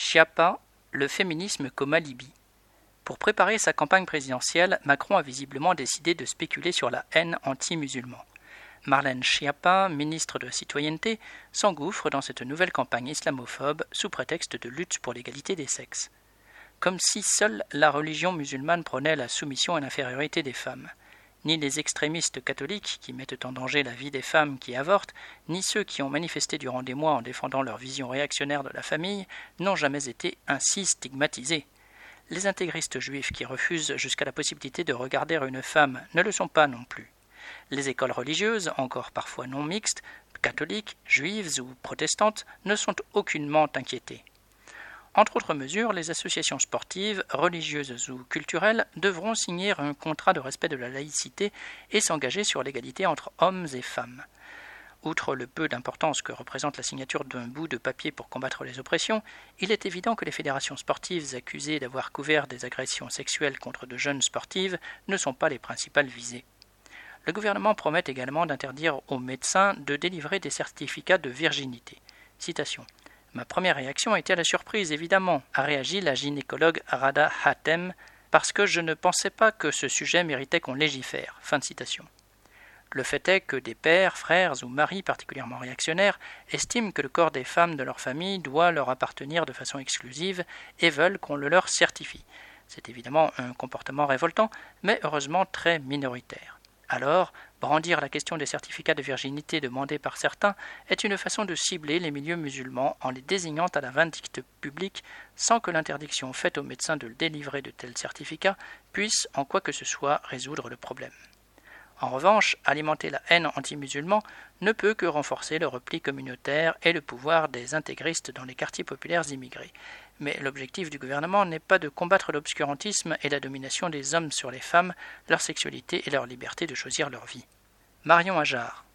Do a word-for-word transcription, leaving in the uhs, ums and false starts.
Schiappa, le féminisme comme alibi. Pour préparer sa campagne présidentielle, Macron a visiblement décidé de spéculer sur la haine anti-musulman. Marlène Schiappa, ministre de la Citoyenneté, s'engouffre dans cette nouvelle campagne islamophobe sous prétexte de lutte pour l'égalité des sexes. Comme si seule la religion musulmane prônait la soumission et l'infériorité des femmes. Ni les extrémistes catholiques qui mettent en danger la vie des femmes qui avortent, ni ceux qui ont manifesté durant des mois en défendant leur vision réactionnaire de la famille n'ont jamais été ainsi stigmatisés. Les intégristes juifs qui refusent jusqu'à la possibilité de regarder une femme ne le sont pas non plus. Les écoles religieuses, encore parfois non mixtes, catholiques, juives ou protestantes, ne sont aucunement inquiétées. Entre autres mesures, les associations sportives, religieuses ou culturelles devront signer un contrat de respect de la laïcité et s'engager sur l'égalité entre hommes et femmes. Outre le peu d'importance que représente la signature d'un bout de papier pour combattre les oppressions, il est évident que les fédérations sportives accusées d'avoir couvert des agressions sexuelles contre de jeunes sportives ne sont pas les principales visées. Le gouvernement promet également d'interdire aux médecins de délivrer des certificats de virginité. Citation. « Ma première réaction a été à la surprise, évidemment, a réagi la gynécologue Rada Hatem, parce que je ne pensais pas que ce sujet méritait qu'on légifère. » Fin de citation. Le fait est que des pères, frères ou maris particulièrement réactionnaires estiment que le corps des femmes de leur famille doit leur appartenir de façon exclusive et veulent qu'on le leur certifie. C'est évidemment un comportement révoltant, mais heureusement très minoritaire. Alors, brandir la question des certificats de virginité demandés par certains est une façon de cibler les milieux musulmans en les désignant à la vindicte publique sans que l'interdiction faite aux médecins de délivrer de tels certificats puisse en quoi que ce soit résoudre le problème. En revanche, alimenter la haine anti-musulman ne peut que renforcer le repli communautaire et le pouvoir des intégristes dans les quartiers populaires immigrés. Mais l'objectif du gouvernement n'est pas de combattre l'obscurantisme et la domination des hommes sur les femmes, leur sexualité et leur liberté de choisir leur vie. Marion Ajard.